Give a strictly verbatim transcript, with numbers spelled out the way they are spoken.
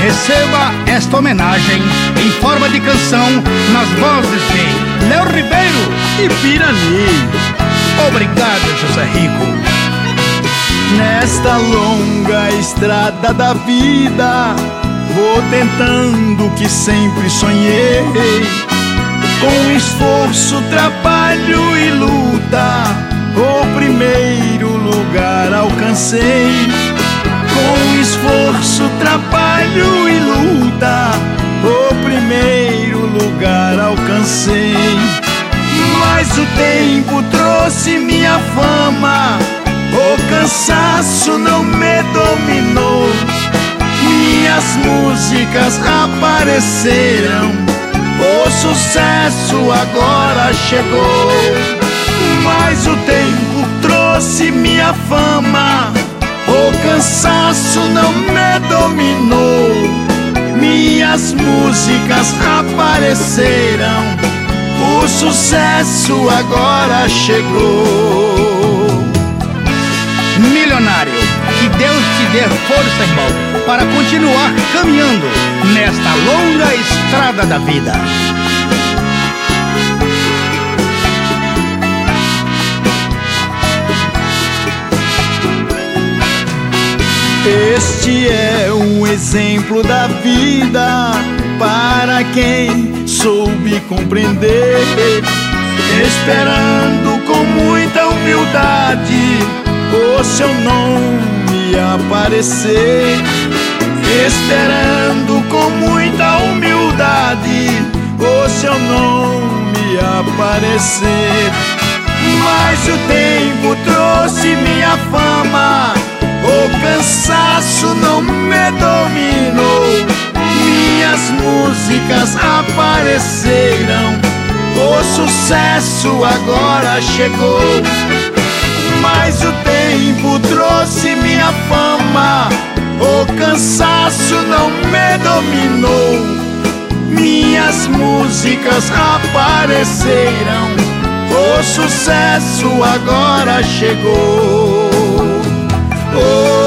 Receba esta homenagem em forma de canção nas vozes de Léo Ribeiro e Pirani. Obrigado, José Rico. Nesta longa estrada da vida, vou tentando o que sempre sonhei. Com esforço, trabalho e luta, o primeiro lugar alcancei. Com esforço, trabalho e luta, o primeiro lugar alcancei. Mas o tempo trouxe minha fama, o cansaço não me dominou. Minhas músicas apareceram, o sucesso agora chegou. Mas o tempo trouxe minha fama, o cansaço não me dominou. Minhas músicas apareceram, o sucesso agora chegou. Milionário, que Deus te dê força, irmão, para continuar caminhando nesta longa estrada da vida. Este é um exemplo da vida para quem soube compreender, esperando com muita humildade o seu nome aparecer. Esperando com muita humildade o seu nome aparecer. Mas o tempo trouxe minha fama, o cansaço não me dominou. Minhas músicas apareceram, o sucesso agora chegou. Mas o tempo trouxe minha fama, o cansaço não me dominou. Minhas músicas apareceram, o sucesso agora chegou. Oh,